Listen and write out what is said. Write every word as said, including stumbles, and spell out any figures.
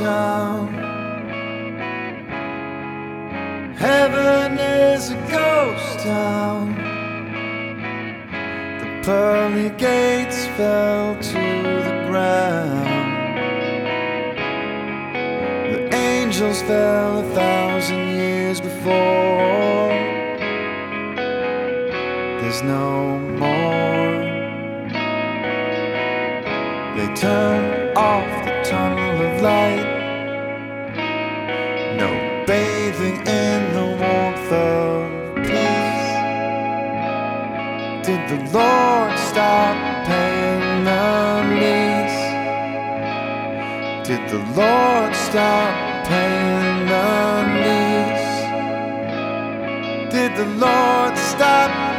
town. Heaven is a ghost town. The pearly gates fell to the ground. The angels fell a thousand years before. There's no more. They turned off the tunnel of light. No bathing in the warmth of peace. Did the Lord stop paying the lease? Did the Lord stop paying the lease? Did the Lord stop